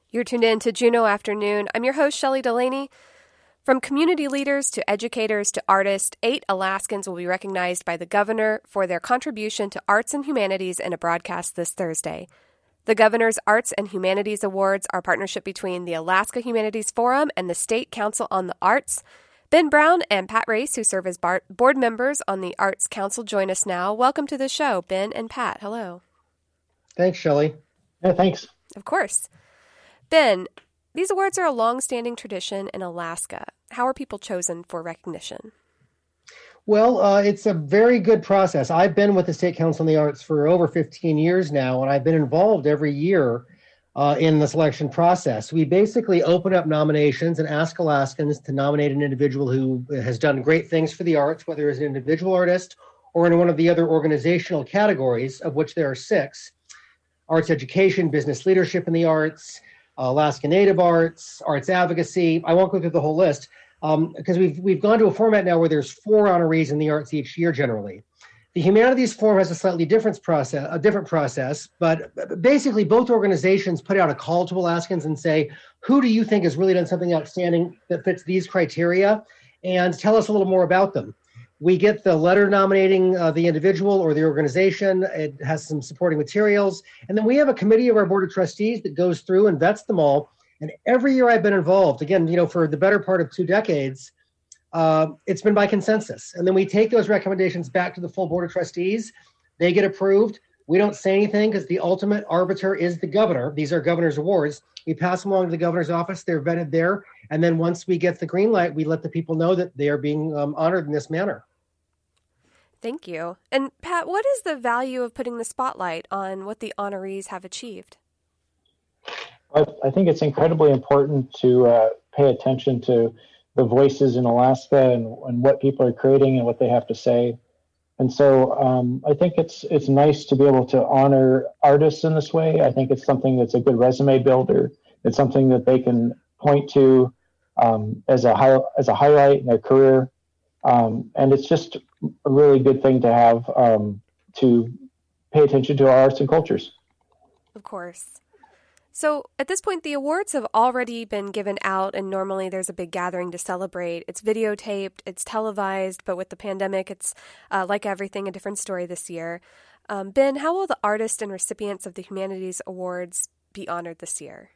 You're tuned in to Juneau Afternoon. I'm your host, Shelley Delaney. From community leaders to educators to artists, 8 Alaskans will be recognized by the governor for their contribution to arts and humanities in a broadcast this Thursday. The Governor's Arts and Humanities Awards are a partnership between the Alaska Humanities Forum and the State Council on the Arts. Ben Brown and Pat Race, who serve as board members on the Arts Council, join us now. Welcome to the show, Ben and Pat. Hello. Thanks, Shelley. Yeah, thanks. Of course. Ben, these awards are a long-standing tradition in Alaska. How are people chosen for recognition? Well, it's a very good process. I've been with the State Council on the Arts for over 15 years now, and I've been involved every year in the selection process. We basically open up nominations and ask Alaskans to nominate an individual who has done great things for the arts, whether as an individual artist or in one of the other organizational categories, of which there are 6: arts education, business leadership in the arts, Alaska Native arts, arts advocacy. I won't go through the whole list because we've gone to a format now where there's 4 honorees in the arts each year generally. The Humanities Forum has a slightly different process, but basically both organizations put out a call to Alaskans and say, who do you think has really done something outstanding that fits these criteria? And tell us a little more about them. We get the letter nominating the individual or the organization. It has some supporting materials. And then we have a committee of our board of trustees that goes through and vets them all. And every year I've been involved, again, for the better part of 2 decades, it's been by consensus. And then we take those recommendations back to the full board of trustees. They get approved. We don't say anything because the ultimate arbiter is the governor. These are governor's awards. We pass them along to the governor's office. They're vetted there. And then once we get the green light, we let the people know that they are being honored in this manner. Thank you. And Pat, what is the value of putting the spotlight on what the honorees have achieved? I think it's incredibly important to pay attention to the voices in Alaska and what people are creating and what they have to say. And so I think it's nice to be able to honor artists in this way. I think it's something that's a good resume builder. It's something that they can point to as a highlight in their career. And it's just a really good thing to have to pay attention to our arts and cultures. Of course. So at this point, the awards have already been given out, and normally there's a big gathering to celebrate. It's videotaped, it's televised, but with the pandemic, it's like everything, a different story this year. Ben, how will the artists and recipients of the Humanities Awards be honored this year?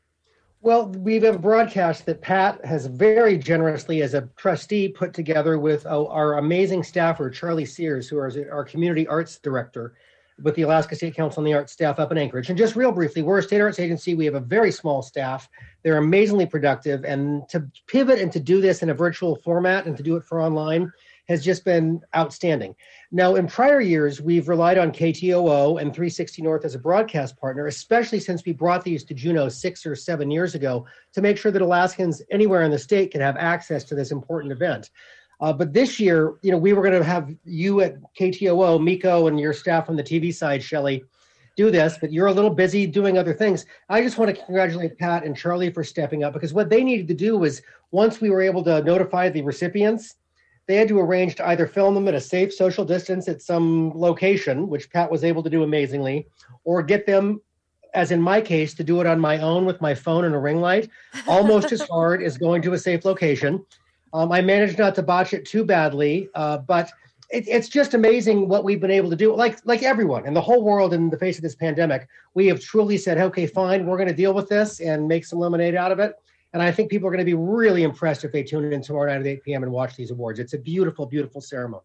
Well, we have a broadcast that Pat has very generously, as a trustee, put together with our amazing staffer, Charlie Sears, who is our community arts director with the Alaska State Council on the Arts staff up in Anchorage. And just real briefly, we're a state arts agency. We have a very small staff. They're amazingly productive. And to pivot and to do this in a virtual format and to do it for online has just been outstanding. Now, in prior years, we've relied on KTOO and 360 North as a broadcast partner, especially since we brought these to Juneau 6 or 7 years ago to make sure that Alaskans anywhere in the state can have access to this important event. But this year, we were going to have you at KTOO, Miko, and your staff on the TV side, Shelley, do this, but you're a little busy doing other things. I just want to congratulate Pat and Charlie for stepping up, because what they needed to do was, once we were able to notify the recipients, they had to arrange to either film them at a safe social distance at some location, which Pat was able to do amazingly, or get them, as in my case, to do it on my own with my phone and a ring light, almost as hard as going to a safe location. I managed not to botch it too badly, but it's just amazing what we've been able to do. Like everyone in the whole world in the face of this pandemic, we have truly said, okay, fine, we're going to deal with this and make some lemonade out of it. And I think people are going to be really impressed if they tune in tomorrow night at 8 p.m. and watch these awards. It's a beautiful, beautiful ceremony.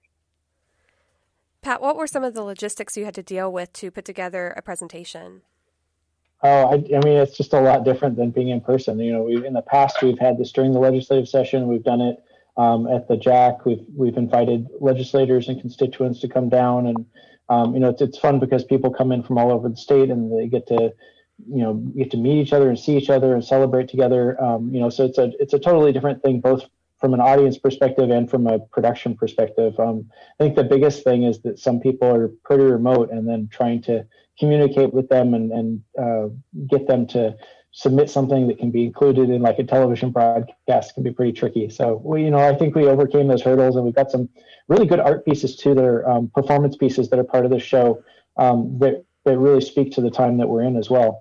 Pat, what were some of the logistics you had to deal with to put together a presentation? Oh, I mean, it's just a lot different than being in person. In the past, we've had this during the legislative session. We've done it at the JAC. We've invited legislators and constituents to come down, and it's fun because people come in from all over the state and they get to meet each other and see each other and celebrate together. So it's a totally different thing, both from an audience perspective and from a production perspective. I think the biggest thing is that some people are pretty remote, and then trying to communicate with them and get them to submit something that can be included in like a television broadcast can be pretty tricky. So I think we overcame those hurdles, and we've got some really good art pieces too that are performance pieces that are part of the show that really speak to the time that we're in as well.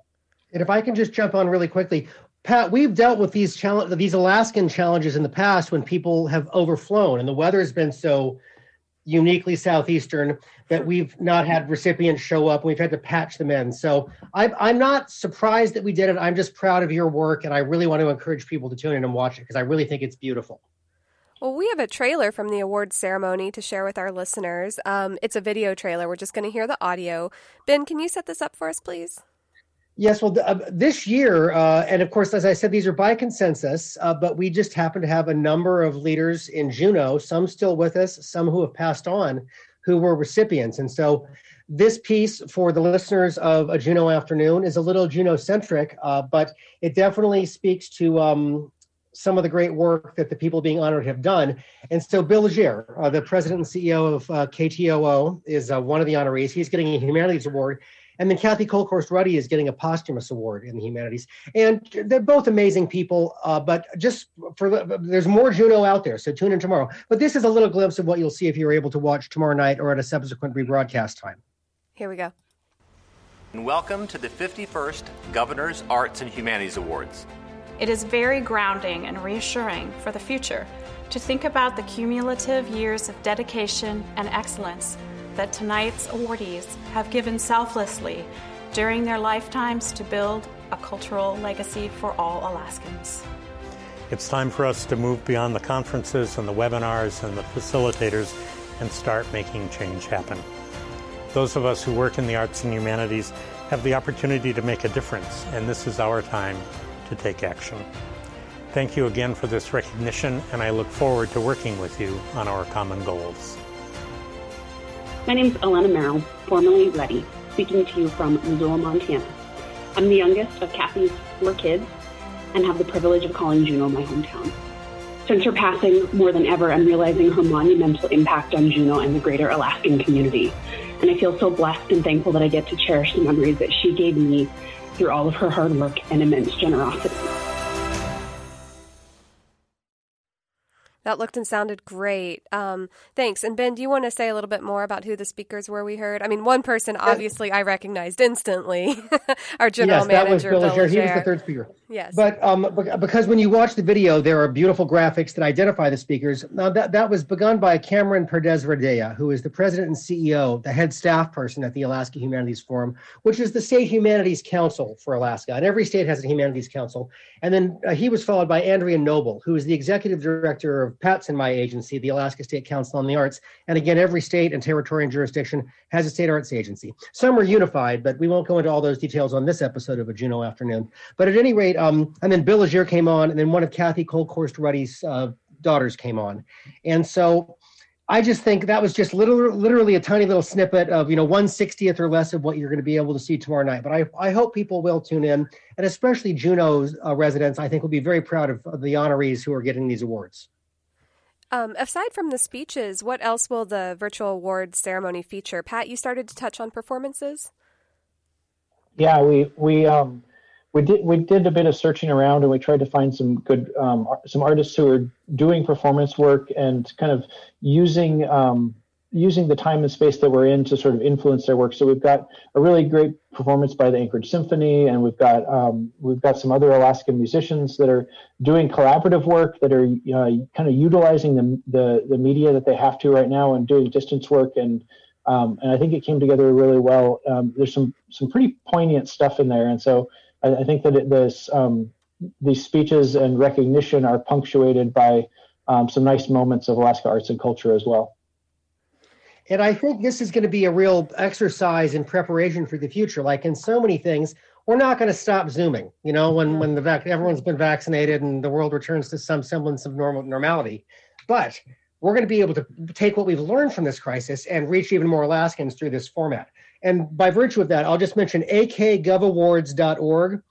And if I can just jump on really quickly, Pat, we've dealt with these Alaskan challenges in the past when people have overflown and the weather has been so uniquely southeastern that we've not had recipients show up and we've had to patch them in. So I'm not surprised that we did it. I'm just proud of your work, and I really want to encourage people to tune in and watch it because I really think it's beautiful. Well, we have a trailer from the awards ceremony to share with our listeners. It's a video trailer. We're just going to hear the audio. Ben, can you set this up for us, please? Yes, well, this year, and of course, as I said, these are by consensus, but we just happen to have a number of leaders in Juneau, some still with us, some who have passed on, who were recipients. And so this piece for the listeners of A Juneau Afternoon is a little Juneau-centric, but it definitely speaks to some of the great work that the people being honored have done. And so Bill Legere, the president and CEO of KTOO, is one of the honorees. He's getting a humanities award. And then Kathy Kolkhorst-Ruddy is getting a posthumous award in the humanities. And they're both amazing people, but just there's more Juneau out there, so tune in tomorrow. But this is a little glimpse of what you'll see if you're able to watch tomorrow night or at a subsequent rebroadcast time. Here we go. And welcome to the 51st Governor's Arts and Humanities Awards. It is very grounding and reassuring for the future to think about the cumulative years of dedication and excellence that tonight's awardees have given selflessly during their lifetimes to build a cultural legacy for all Alaskans. It's time for us to move beyond the conferences and the webinars and the facilitators and start making change happen. Those of us who work in the arts and humanities have the opportunity to make a difference, and this is our time to take action. Thank you again for this recognition, and I look forward to working with you on our common goals. My name is Elena Merrill, formerly Reddy, speaking to you from Missoula, Montana. I'm the youngest of Kathy's 4 kids and have the privilege of calling Juneau my hometown. Since her passing, more than ever, I'm realizing her monumental impact on Juneau and the greater Alaskan community. And I feel so blessed and thankful that I get to cherish the memories that she gave me through all of her hard work and immense generosity. That looked and sounded great. Thanks. And Ben, do you want to say a little bit more about who the speakers were we heard? I mean, one person, obviously, I recognized instantly. Our general manager, Bill Legere. He was the third speaker. Yes. But because when you watch the video, there are beautiful graphics that identify the speakers. Now, that was begun by Cameron Perdez-Verdea, who is the president and CEO, the head staff person at the Alaska Humanities Forum, which is the State Humanities Council for Alaska. And every state has a Humanities Council. And then he was followed by Andrea Noble, who is the executive director of PATS in my agency, the Alaska State Council on the Arts. And again, every state and territory and jurisdiction has a state arts agency. Some are unified, but we won't go into all those details on this episode of A Juneau Afternoon. But at any rate, and then Bill Legere came on, and then one of Kathy Kolkhorst-Ruddy's daughters came on. And so I just think that was just literally a tiny little snippet of, 1/60th or less of what you're going to be able to see tomorrow night. But I hope people will tune in, and especially Juneau's residents, I think will be very proud of the honorees who are getting these awards. Aside from the speeches, what else will the virtual awards ceremony feature? Pat, you started to touch on performances. Yeah, we did a bit of searching around, and we tried to find some good some artists who are doing performance work and kind of using the time and space that we're in to sort of influence their work. So we've got a really great performance by the Anchorage Symphony, and we've got some other Alaskan musicians that are doing collaborative work that are kind of utilizing the media that they have to right now and doing distance work, and I think it came together really well. There's some pretty poignant stuff in there, and so I think that these speeches and recognition are punctuated by some nice moments of Alaska arts and culture as well. And I think this is going to be a real exercise in preparation for the future. Like in so many things, we're not going to stop Zooming, when everyone's been vaccinated and the world returns to some semblance of normality. But we're going to be able to take what we've learned from this crisis and reach even more Alaskans through this format. And by virtue of that, I'll just mention akgovawards.org,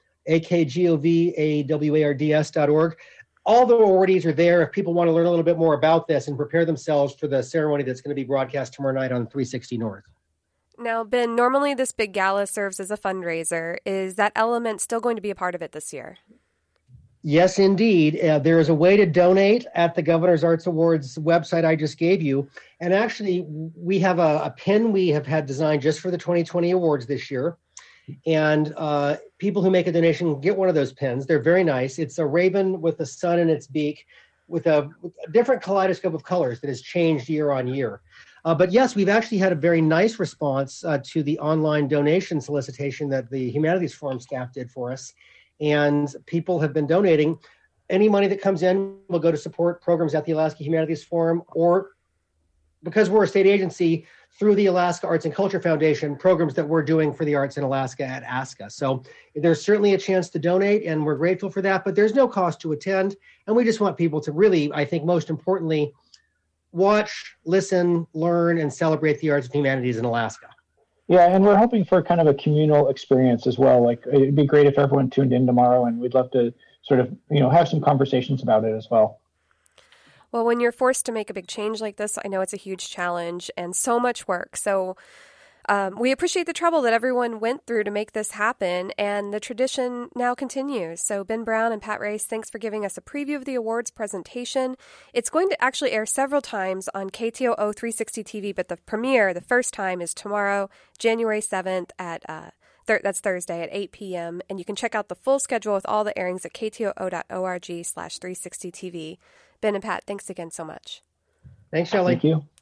akgovawards.org. All the awardees are there if people want to learn a little bit more about this and prepare themselves for the ceremony that's going to be broadcast tomorrow night on 360 North. Now, Ben, normally this big gala serves as a fundraiser. Is that element still going to be a part of it this year? Yes, indeed. There is a way to donate at the Governor's Arts Awards website I just gave you. And actually, we have a pin we have had designed just for the 2020 awards this year. And people who make a donation get one of those pins. They're very nice. It's a raven with a sun in its beak with a different kaleidoscope of colors that has changed year on year. But yes, we've actually had a very nice response to the online donation solicitation that the Humanities Forum staff did for us. And people have been donating. Any money that comes in will go to support programs at the Alaska Humanities Forum, or because we're a state agency, through the Alaska Arts and Culture Foundation, programs that we're doing for the arts in Alaska at ASCA. So there's certainly a chance to donate, and we're grateful for that, but there's no cost to attend. And we just want people to really, I think most importantly, watch, listen, learn, and celebrate the arts and humanities in Alaska. Yeah, and we're hoping for kind of a communal experience as well. Like, it'd be great if everyone tuned in tomorrow, and we'd love to sort of, have some conversations about it as well. Well, when you're forced to make a big change like this, I know it's a huge challenge and so much work. So we appreciate the trouble that everyone went through to make this happen, and the tradition now continues. So Ben Brown and Pat Race, thanks for giving us a preview of the awards presentation. It's going to actually air several times on KTOO 360 TV, but the premiere, the first time, is tomorrow, January 7th at that's Thursday at 8 p.m. And you can check out the full schedule with all the airings at ktoo.org/360TV. Ben and Pat, thanks again so much. Thanks, Shelley. Thank you.